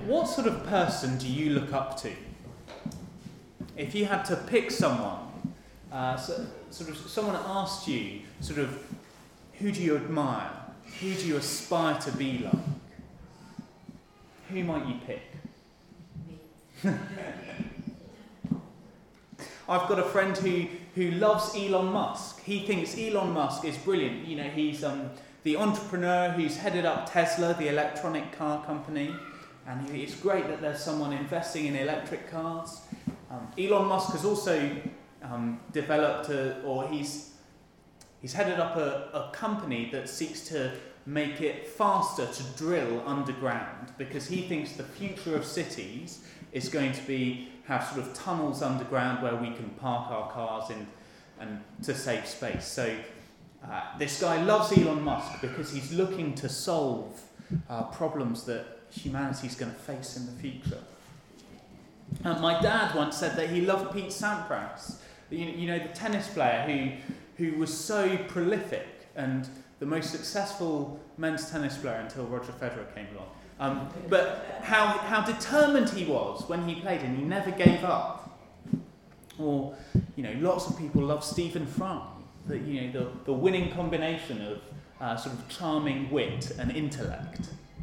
what sort of person do you look up to? If you had to pick someone, someone asked you, who do you admire? Who do you aspire to be like? Who might you pick? I've got a friend who loves Elon Musk. He thinks Elon Musk is brilliant. You know, he's the entrepreneur who's headed up Tesla, the electronic car company. And it's great that there's someone investing in electric cars. Elon Musk has also developed he's headed up a company that seeks to make it faster to drill underground, because he thinks the future of cities is going to have sort of tunnels underground where we can park our cars in and to save space. So this guy loves Elon Musk because he's looking to solve problems that humanity's going to face in the future. My dad once said that he loved Pete Sampras, you know, the tennis player who was so prolific and the most successful men's tennis player until Roger Federer came along. But how determined he was when he played, and he never gave up. Or, you know, lots of people love Stephen Fry, the winning combination of sort of charming wit and intellect.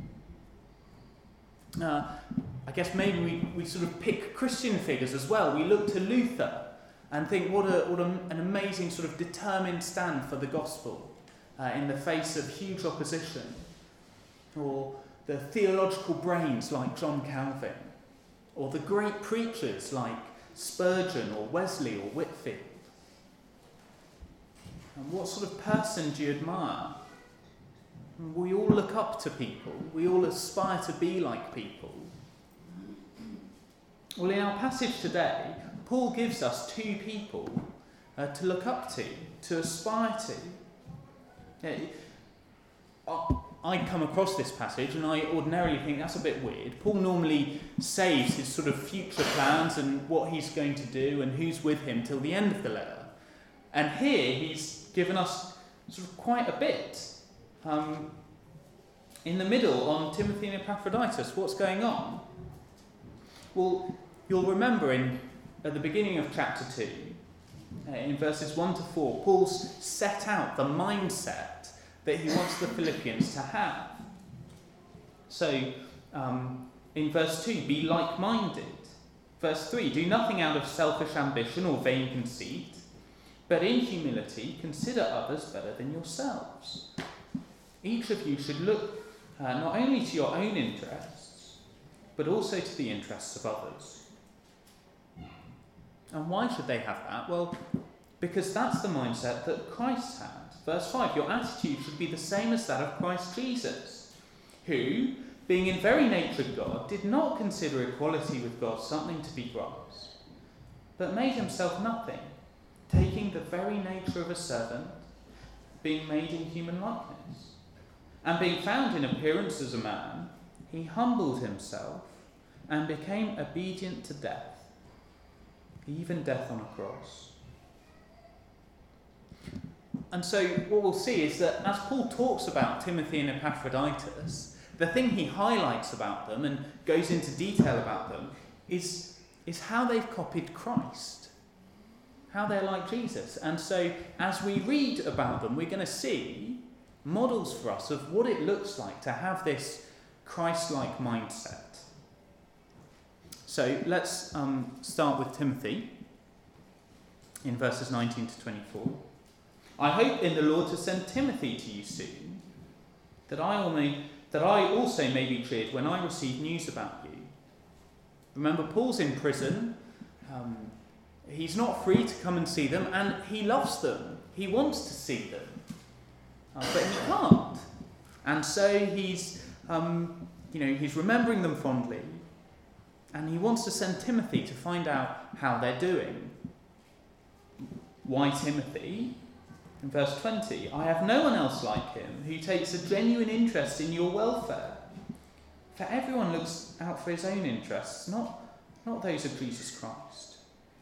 I guess maybe we sort of pick Christian figures as well. We look to Luther and think what an amazing sort of determined stand for the gospel in the face of huge opposition. Or the theological brains like John Calvin, or the great preachers like Spurgeon or Wesley or Whitfield. And what sort of person do you admire? We all look up to people. We all aspire to be like people. Well, in our passage today, Paul gives us two people to look up to aspire to. I come across this passage and I ordinarily think that's a bit weird. Paul normally saves his sort of future plans and what he's going to do and who's with him till the end of the letter. And here he's given us sort of quite a bit. In the middle, on Timothy and Epaphroditus, what's going on? Well, you'll remember at the beginning of chapter 2, in verses 1 to 4, Paul's set out the mindset that he wants the Philippians to have. So, in verse 2, be like-minded. Verse 3, do nothing out of selfish ambition or vain conceit, but in humility consider others better than yourselves. Each of you should look not only to your own interests, but also to the interests of others. And why should they have that? Well, because that's the mindset that Christ had. Verse 5, your attitude should be the same as that of Christ Jesus, who, being in very nature God, did not consider equality with God something to be grasped, but made himself nothing, taking the very nature of a servant, being made in human likeness. And being found in appearance as a man, he humbled himself and became obedient to death, even death on a cross. And so what we'll see is that as Paul talks about Timothy and Epaphroditus, the thing he highlights about them and goes into detail about them is how they've copied Christ, how they're like Jesus. And so as we read about them, we're going to see models for us of what it looks like to have this Christ-like mindset. So let's start with Timothy in verses 19 to 24. I hope in the Lord to send Timothy to you soon, that I also may be cheered when I receive news about you. Remember, Paul's in prison. He's not free to come and see them, and he loves them. He wants to see them, but he can't. And so he's remembering them fondly, and he wants to send Timothy to find out how they're doing. Why Timothy? In verse 20, I have no one else like him who takes a genuine interest in your welfare. For everyone looks out for his own interests, not those of Jesus Christ.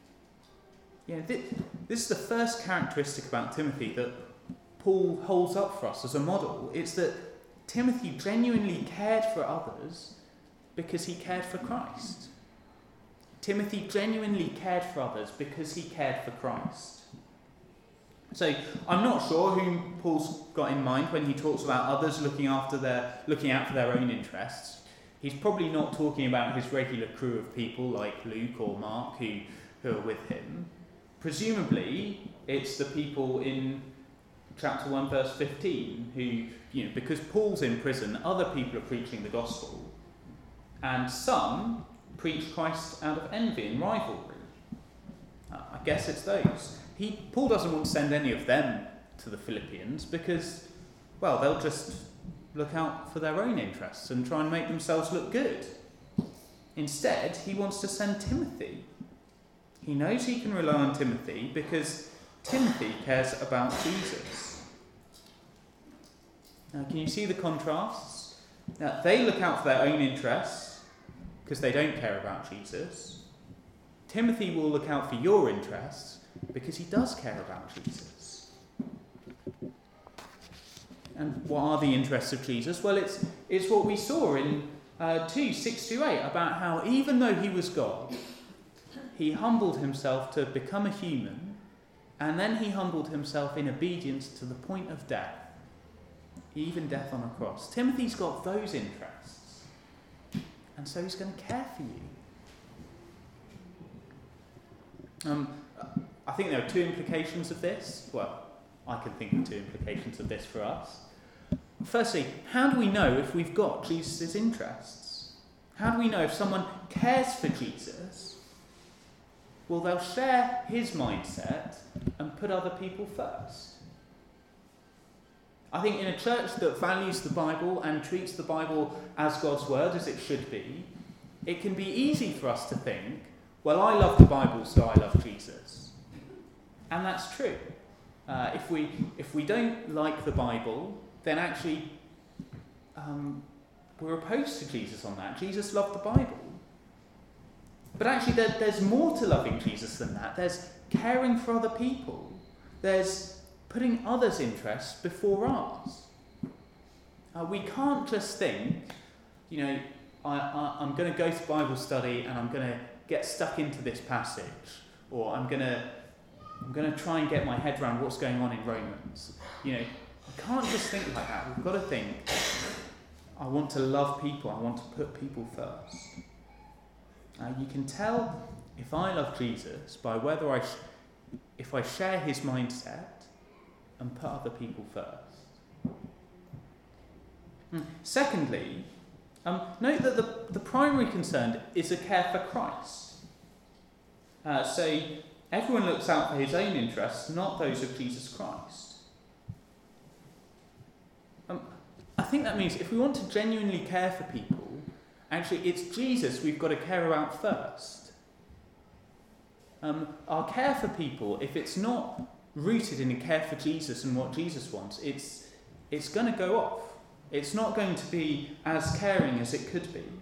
This is the first characteristic about Timothy that Paul holds up for us as a model. It's that Timothy genuinely cared for others because he cared for Christ. Timothy genuinely cared for others because he cared for Christ. So I'm not sure whom Paul's got in mind when he talks about others looking out for their own interests. He's probably not talking about his regular crew of people like Luke or Mark who are with him. Presumably, it's the people in chapter 1, verse 15, who, because Paul's in prison, other people are preaching the gospel, and some preach Christ out of envy and rivalry. I guess it's those. Paul doesn't want to send any of them to the Philippians because, well, they'll just look out for their own interests and try and make themselves look good. Instead, he wants to send Timothy. He knows he can rely on Timothy because Timothy cares about Jesus. Now, can you see the contrasts? Now, they look out for their own interests because they don't care about Jesus. Timothy will look out for your interests because he does care about Jesus. And what are the interests of Jesus? Well, it's what we saw in 2:6-8 about how even though he was God, he humbled himself to become a human, and then he humbled himself in obedience to the point of death, even death on a cross. Timothy's got those interests, and so he's going to care for you. I think there are two implications of this. Well, I can think of two implications of this for us. Firstly, how do we know if we've got Jesus' interests? How do we know if someone cares for Jesus? Well, they'll share his mindset and put other people first. I think in a church that values the Bible and treats the Bible as God's word, as it should be, it can be easy for us to think, well, I love the Bible, so I love Jesus. And that's true. If we don't like the Bible, then actually we're opposed to Jesus on that. Jesus loved the Bible. But actually there's more to loving Jesus than that. There's caring for other people. There's putting others' interests before ours. We can't just think, I'm going to go to Bible study and I'm going to get stuck into this passage, or I'm going to try and get my head around what's going on in Romans. We can't just think like that. We've got to think, I want to love people. I want to put people first. You can tell if I love Jesus by whether if I share his mindset and put other people first. Secondly, note that the primary concern is a care for Christ. So everyone looks out for his own interests, not those of Jesus Christ. I think that means if we want to genuinely care for people, actually it's Jesus we've got to care about first. Our care for people, if it's not rooted in a care for Jesus and what Jesus wants, it's going to go off. It's not going to be as caring as it could be.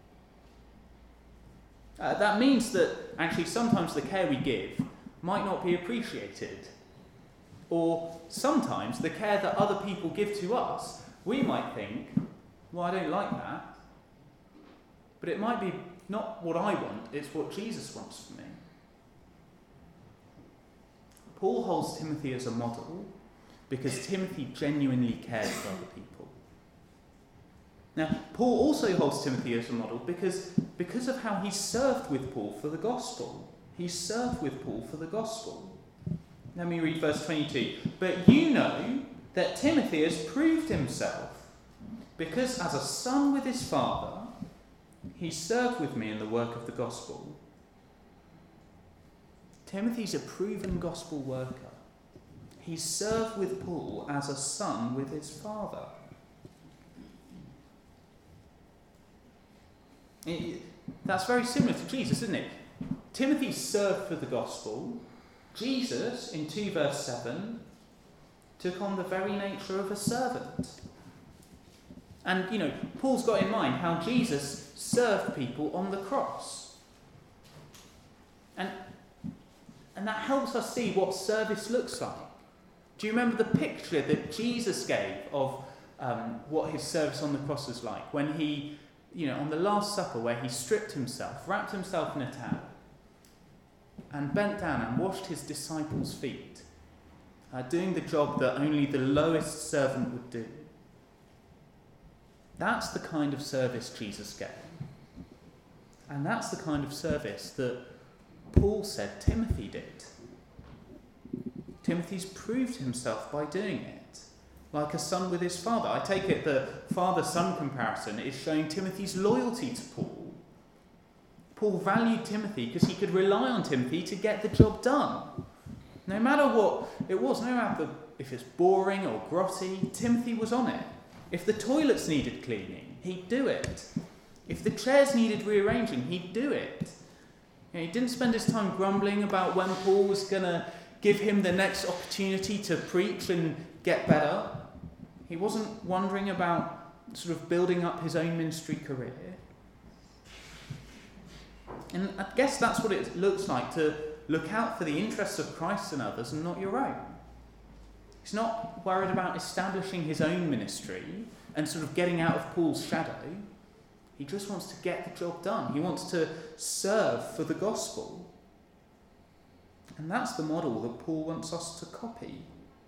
That means that actually sometimes the care we give might not be appreciated. Or sometimes the care that other people give to us, we might think, well, I don't like that. But it might be not what I want, it's what Jesus wants for me. Paul holds Timothy as a model because Timothy genuinely cares for other people. Now, Paul also holds Timothy as a model because of how he served with Paul for the gospel. He served with Paul for the gospel. Let me read verse 22. But you know that Timothy has proved himself, because as a son with his father, he served with me in the work of the gospel. Timothy's a proven gospel worker. He served with Paul as a son with his father. That's very similar to Jesus, isn't it? Timothy served for the gospel. Jesus, in 2 verse 7, took on the very nature of a servant. And, Paul's got in mind how Jesus served people on the cross. And that helps us see what service looks like. Do you remember the picture that Jesus gave of what his service on the cross was like? When he on the Last Supper where he stripped himself, wrapped himself in a towel, and bent down and washed his disciples' feet, doing the job that only the lowest servant would do. That's the kind of service Jesus gave. And that's the kind of service that Paul said Timothy did. Timothy's proved himself by doing it, like a son with his father. I take it the father-son comparison is showing Timothy's loyalty to Paul. Paul valued Timothy because he could rely on Timothy to get the job done. No matter what it was, no matter if it's boring or grotty, Timothy was on it. If the toilets needed cleaning, he'd do it. If the chairs needed rearranging, he'd do it. He didn't spend his time grumbling about when Paul was going to give him the next opportunity to preach and get better. He wasn't wondering about sort of building up his own ministry career. And I guess that's what it looks like to look out for the interests of Christ and others and not your own. He's not worried about establishing his own ministry and sort of getting out of Paul's shadow. He just wants to get the job done. He wants to serve for the gospel. And that's the model that Paul wants us to copy.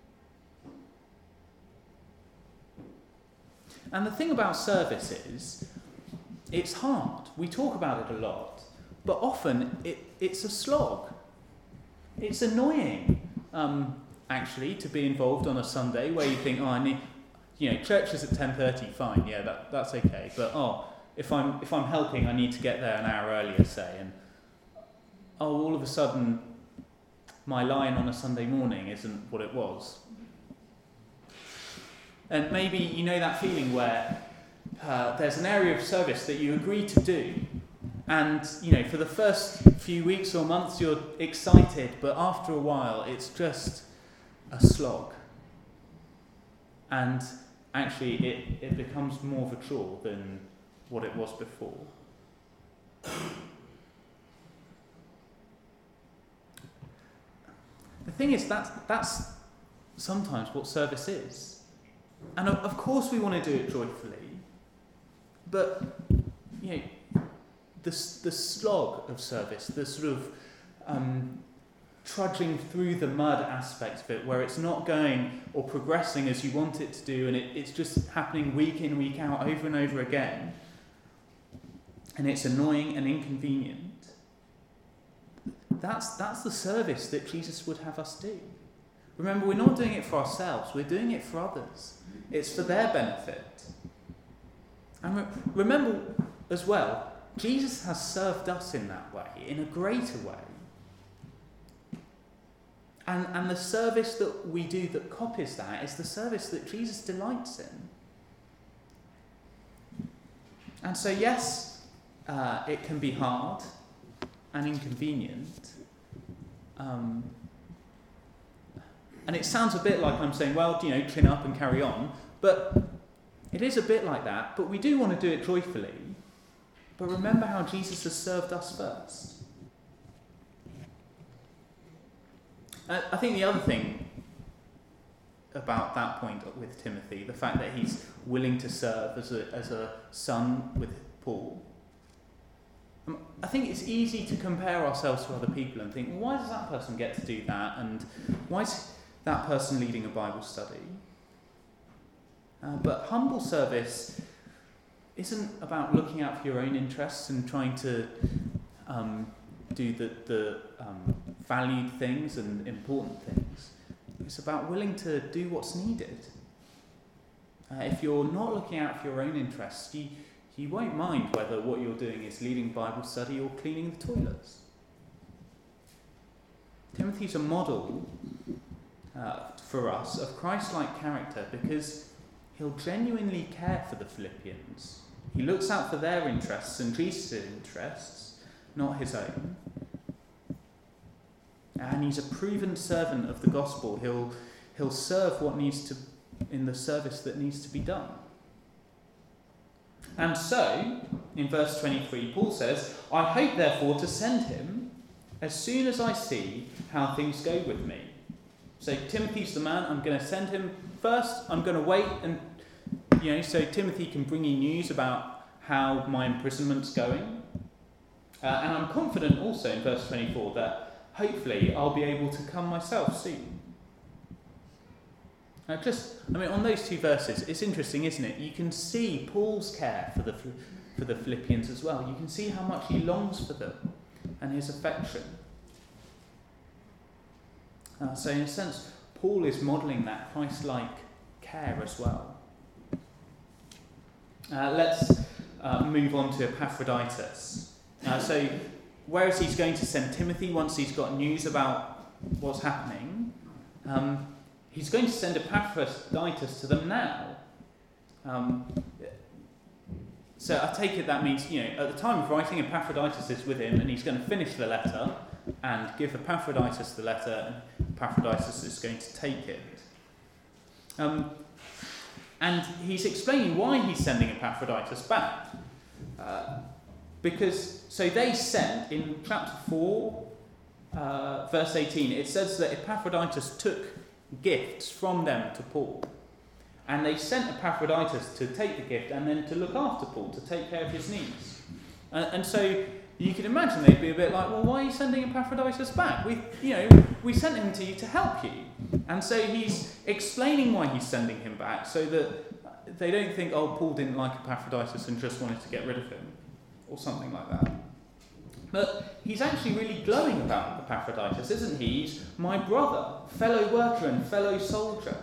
And the thing about service is, it's hard. We talk about it a lot, but often it's a slog. It's annoying, actually, to be involved on a Sunday where you think, I need, church is at 10:30, fine, yeah, that's okay. But if I'm helping, I need to get there an hour earlier, say, and all of a sudden, my line on a Sunday morning isn't what it was. And maybe you know that feeling where there's an area of service that you agree to do, and for the first few weeks or months you're excited, but after a while it's just a slog. And actually it becomes more of a chore than what it was before. The thing is, that's sometimes what service is. And of course we want to do it joyfully, but the slog of service, the sort of trudging through the mud aspect of it, where it's not going or progressing as you want it to do, and it's just happening week in, week out, over and over again, and it's annoying and inconvenient. That's the service that Jesus would have us do. Remember, we're not doing it for ourselves, we're doing it for others. It's for their benefit. And remember as well, Jesus has served us in that way, in a greater way. And the service that we do that copies that is the service that Jesus delights in. And so yes, it can be hard and inconvenient. And it sounds a bit like I'm saying, well, chin up and carry on. But it is a bit like that, but we do want to do it joyfully. But remember how Jesus has served us first. I think the other thing about that point with Timothy, the fact that he's willing to serve as a son with Paul, I think it's easy to compare ourselves to other people and think, well, why does that person get to do that? And why is that person leading a Bible study? But humble service isn't about looking out for your own interests and trying to do the valued things and important things. It's about willing to do what's needed. If you're not looking out for your own interests, you won't mind whether what you're doing is leading Bible study or cleaning the toilets. Timothy's a model for us of Christ-like character because he'll genuinely care for the Philippians. He looks out for their interests and Jesus' interests, not his own. And he's a proven servant of the gospel. He'll serve what needs to, in the service that needs to be done. And so, in verse 23, Paul says, I hope therefore to send him as soon as I see how things go with me. So Timothy's the man, I'm going to send him first. I'm going to wait and so Timothy can bring you news about how my imprisonment's going. And I'm confident also in verse 24 that hopefully I'll be able to come myself soon. On those two verses, it's interesting, isn't it? You can see Paul's care for the Philippians as well. You can see how much he longs for them and his affection. So in a sense, Paul is modelling that Christ-like care as well. Let's move on to Epaphroditus. So whereas he's going to send Timothy once he's got news about what's happening, he's going to send Epaphroditus to them now. So I take it that means, at the time of writing, Epaphroditus is with him and he's going to finish the letter and give Epaphroditus the letter, and Epaphroditus is going to take it. And he's explaining why he's sending Epaphroditus back. So they sent, in chapter 4, verse 18, it says that Epaphroditus took gifts from them to Paul. And they sent Epaphroditus to take the gift and then to look after Paul, to take care of his needs. And so you can imagine they'd be a bit like, well, why are you sending Epaphroditus back? We sent him to you to help you. And so he's explaining why he's sending him back so that they don't think, oh, Paul didn't like Epaphroditus and just wanted to get rid of him, or something like that. But he's actually really glowing about Epaphroditus, isn't he? He's my brother, fellow worker and fellow soldier.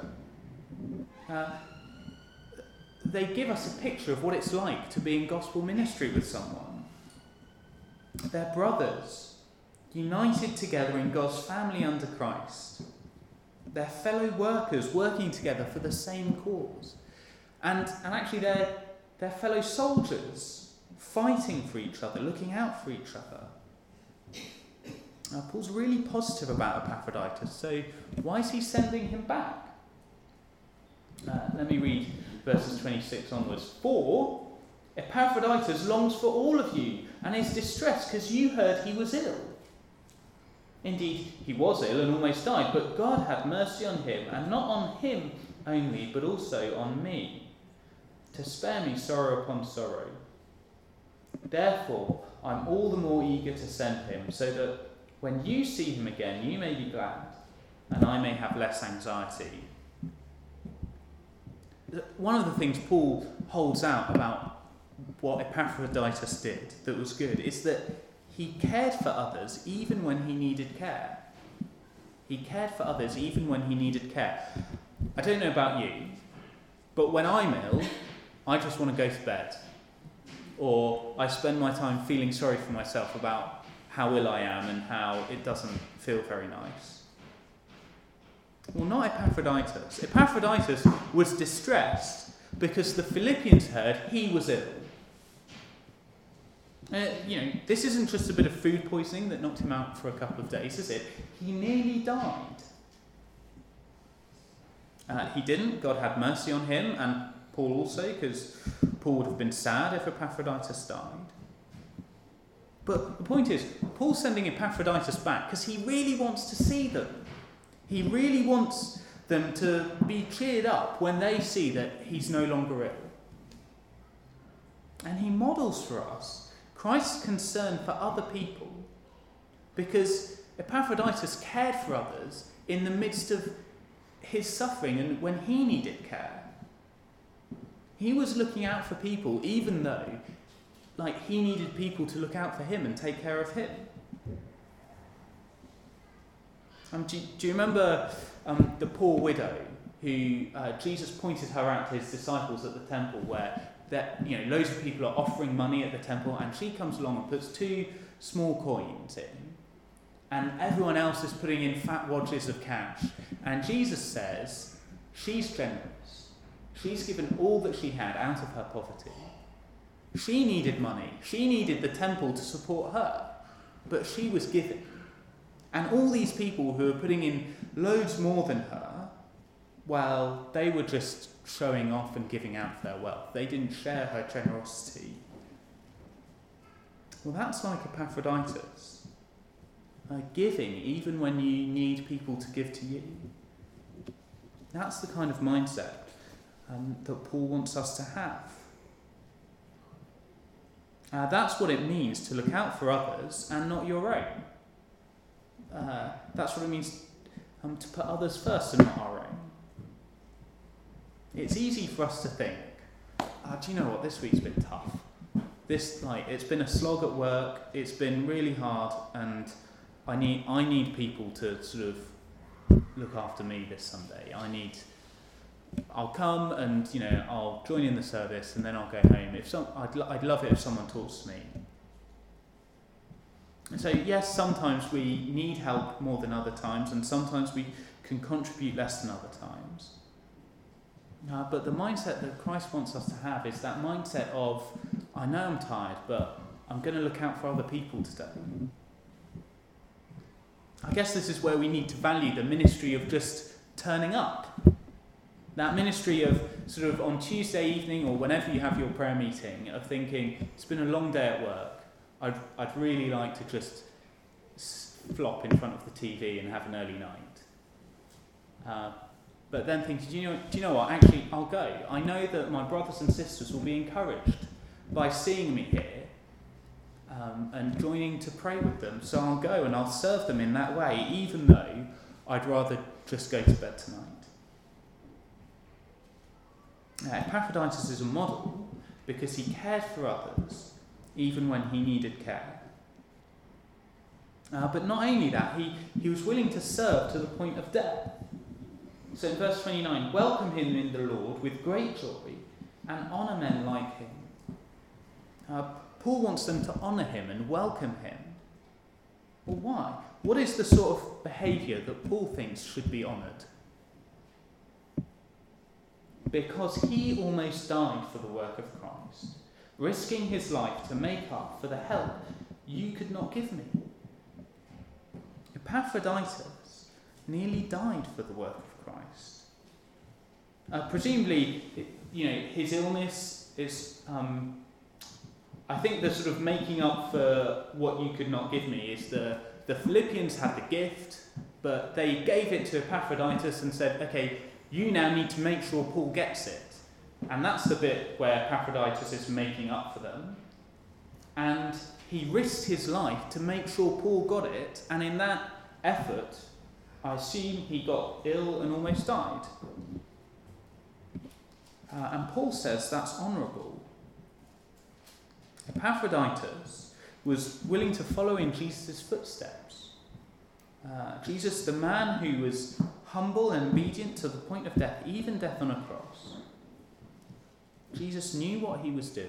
They give us a picture of what it's like to be in gospel ministry with someone. They're brothers, united together in God's family under Christ. They're fellow workers working together for the same cause. And actually they're fellow soldiers, fighting for each other, looking out for each other. Now, Paul's really positive about Epaphroditus, so why is he sending him back? Let me read verses 26 onwards. For Epaphroditus longs for all of you and is distressed because you heard he was ill. Indeed, he was ill and almost died, but God had mercy on him, and not on him only, but also on me, to spare me sorrow upon sorrow. Therefore, I'm all the more eager to send him, so that when you see him again, you may be glad, and I may have less anxiety. One of the things Paul holds out about what Epaphroditus did that was good is that he cared for others even when he needed care. He cared for others even when he needed care. I don't know about you, but when I'm ill, I just want to go to bed. Or I spend my time feeling sorry for myself about how ill I am and how it doesn't feel very nice. Well, not Epaphroditus. Epaphroditus was distressed because the Philippians heard he was ill. This isn't just a bit of food poisoning that knocked him out for a couple of days, is it? He nearly died. He didn't. God had mercy on him, and Paul also, because Paul would have been sad if Epaphroditus died. But the point is, Paul's sending Epaphroditus back because he really wants to see them. He really wants them to be cheered up when they see that he's no longer ill. And he models for us Christ's concern for other people, because Epaphroditus cared for others in the midst of his suffering and when he needed care. He was looking out for people even though he needed people to look out for him and take care of him. Do you remember the poor widow who Jesus pointed her out to his disciples at the temple, where loads of people are offering money at the temple, and she comes along and puts 2 small coins in, and everyone else is putting in fat wadges of cash. And Jesus says she's generous. She's given all that she had out of her poverty. She needed money. She needed the temple to support her, but she was giving. And all these people who were putting in loads more than her, well, they were just showing off and giving out their wealth. They didn't share her generosity. Well, that's like Epaphroditus. Giving even when you need people to give to you. That's the kind of mindset that Paul wants us to have. That's what it means to look out for others and not your own. That's what it means to put others first and not our own. It's easy for us to think, do you know what, this week's been tough. It's been a slog at work, it's been really hard, and I need people to sort of look after me this Sunday. I'll come and, I'll join in the service and then I'll go home. I'd love it if someone talks to me. And so yes, sometimes we need help more than other times, and sometimes we can contribute less than other times. But the mindset that Christ wants us to have is that mindset of, I know I'm tired, but I'm going to look out for other people today. I guess this is where we need to value the ministry of just turning up. That ministry of sort of on Tuesday evening or whenever you have your prayer meeting, of thinking, it's been a long day at work, I'd really like to just flop in front of the TV and have an early night. But then thinking, do you know what, actually I'll go. I know that my brothers and sisters will be encouraged by seeing me here and joining to pray with them, so I'll go and I'll serve them in that way, even though I'd rather just go to bed tonight. Epaphroditus is a model because he cared for others even when he needed care. But not only that, he was willing to serve to the point of death. So in verse 29, welcome him in the Lord with great joy and honour men like him. Paul wants them to honour him and welcome him. Well, why? What is the sort of behaviour that Paul thinks should be honoured? Because he almost died for the work of Christ, risking his life to make up for the help you could not give me. Epaphroditus nearly died for the work of Christ. Presumably, his illness is, I think the sort of making up for what you could not give me is the Philippians had the gift, but they gave it to Epaphroditus and said, okay, you now need to make sure Paul gets it. And that's the bit where Epaphroditus is making up for them. And he risked his life to make sure Paul got it, and in that effort, I assume he got ill and almost died. And Paul says that's honourable. Epaphroditus was willing to follow in Jesus' footsteps. Jesus, the man who was humble and obedient to the point of death, even death on a cross. Jesus knew what he was doing.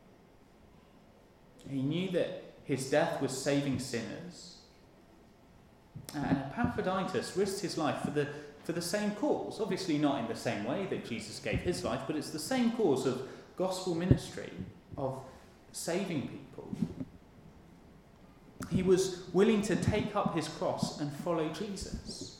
He knew that his death was saving sinners. And Epaphroditus risked his life for the same cause. Obviously not in the same way that Jesus gave his life, but it's the same cause of gospel ministry, of saving people. He was willing to take up his cross and follow Jesus.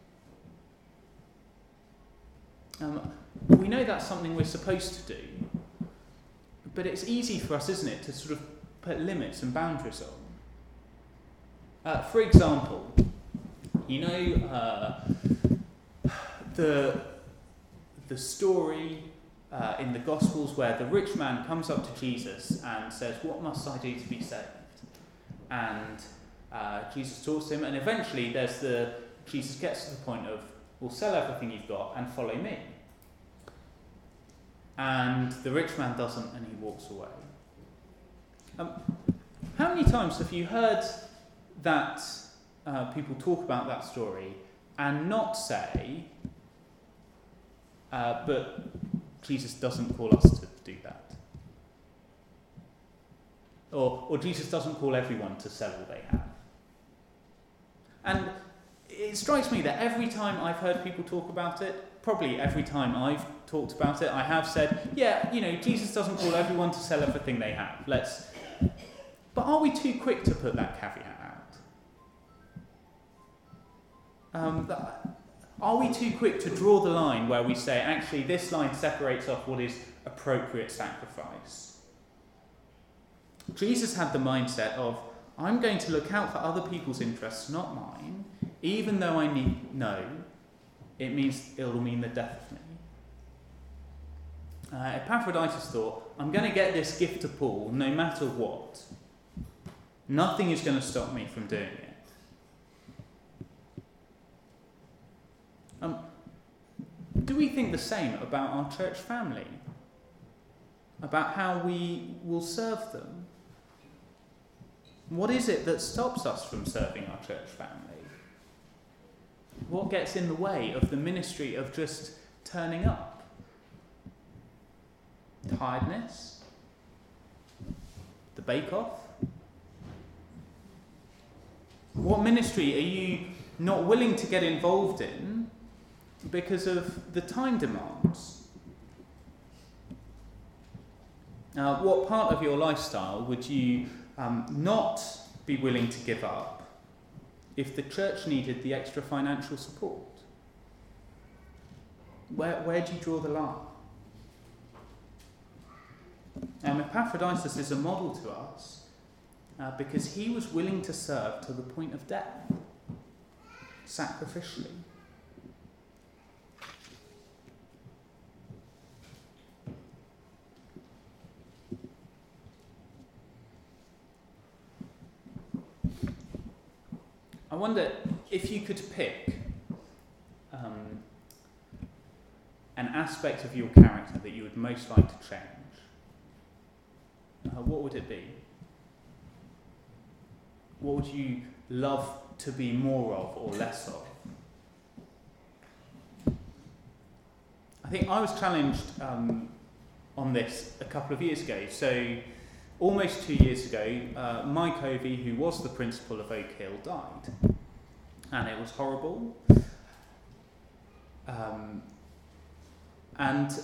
We know that's something we're supposed to do, but it's easy for us, isn't it, to sort of put limits and boundaries on. For example, the story in the Gospels where the rich man comes up to Jesus and says, "What must I do to be saved?" And Jesus talks to him, and eventually Jesus gets to the point of, "Well, sell everything you've got and follow me." And the rich man doesn't, and he walks away. How many times have you heard that people talk about that story and not say, but Jesus doesn't call us to do that? Or Jesus doesn't call everyone to sell all they have. And it strikes me that every time I've heard people talk about it, probably every time I've talked about it, I have said, Jesus doesn't call everyone to sell everything they have. But are we too quick to put that caveat out? Are we too quick to draw the line where we say, actually, this line separates off what is appropriate sacrifice? Jesus had the mindset of, I'm going to look out for other people's interests, not mine, even though I know it'll mean the death of me. Epaphroditus thought, I'm going to get this gift to Paul no matter what. Nothing is going to stop me from doing it. Do we think the same about our church family? About how we will serve them? What is it that stops us from serving our church family? What gets in the way of the ministry of just turning up? Tiredness? The bake-off? What ministry are you not willing to get involved in because of the time demands? What part of your lifestyle would you not be willing to give up if the church needed the extra financial support? Where do you draw the line? Epaphroditus is a model to us because he was willing to serve to the point of death, sacrificially. I wonder if you could pick an aspect of your character that you would most like to change, what would it be? What would you love to be more of or less of? I think I was challenged on this a couple of years ago. So almost 2 years ago, Mike Ovey, who was the principal of Oak Hill, died. And it was horrible. A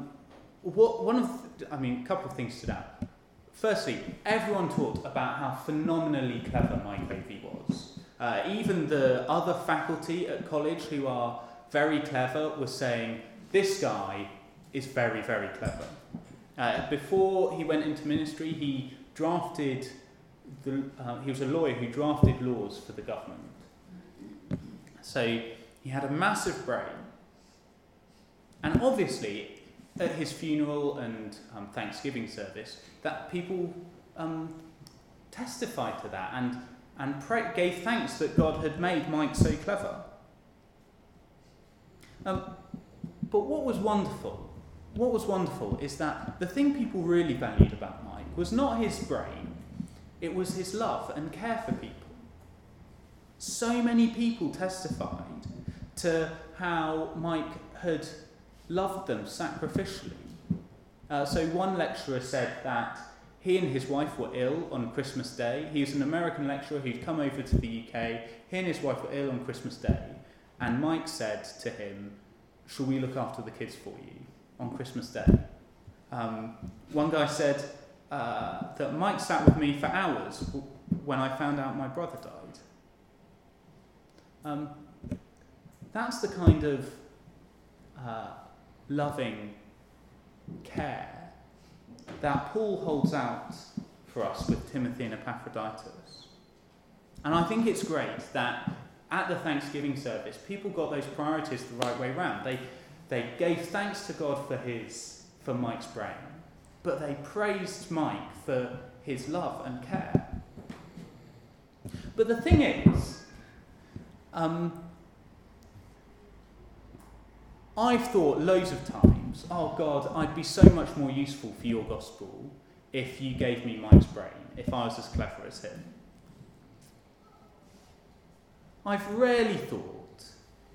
couple of things stood out. Firstly, everyone talked about how phenomenally clever Mike Ovey was. Even the other faculty at college who are very clever were saying, this guy is very, very clever. Before he went into ministry, he was a lawyer who drafted laws for the government. So he had a massive brain. And obviously, at his funeral and Thanksgiving service, that people testified to that and gave thanks that God had made Mike so clever. But what was wonderful is that the thing people really valued about Mike was not his brain, it was his love and care for people. So many people testified to how Mike had loved them sacrificially. So one lecturer said that he and his wife were ill on Christmas Day. He was an American lecturer who'd come over to the UK. He and his wife were ill on Christmas Day. And Mike said to him, shall we look after the kids for you on Christmas Day? One guy said that Mike sat with me for hours when I found out my brother died. That's the kind of loving care that Paul holds out for us with Timothy and Epaphroditus. And I think it's great that at the Thanksgiving service, people got those priorities the right way round. They gave thanks to God for Mike's brain, but they praised Mike for his love and care. But the thing is, I've thought loads of times, oh God, I'd be so much more useful for your gospel if you gave me Mike's brain, if I was as clever as him. I've rarely thought,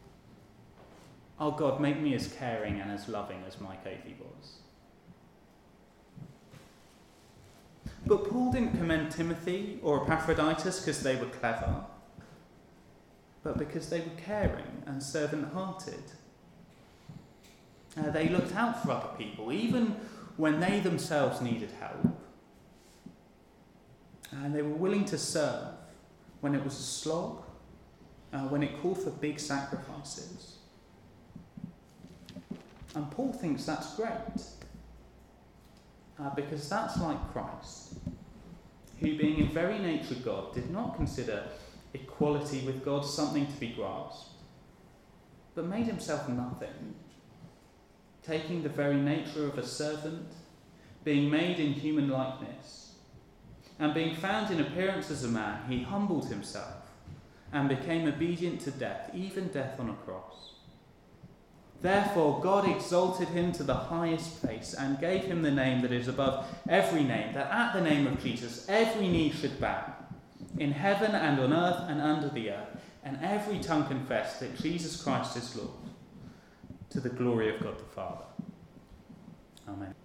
oh God, make me as caring and as loving as Mike Ovey was. But Paul didn't commend Timothy or Epaphroditus because they were clever, but because they were caring and servant-hearted. They looked out for other people, even when they themselves needed help. And they were willing to serve when it was a slog, when it called for big sacrifices. And Paul thinks that's great, because that's like Christ, who being in very nature God, did not consider equality with God something to be grasped, but made himself nothing, taking the very nature of a servant, being made in human likeness. And being found in appearance as a man, he humbled himself and became obedient to death, even death on a cross. Therefore God exalted him to the highest place and gave him the name that is above every name, that at the name of Jesus every knee should bow, in heaven and on earth and under the earth, and every tongue confess that Jesus Christ is Lord, to the glory of God the Father. Amen.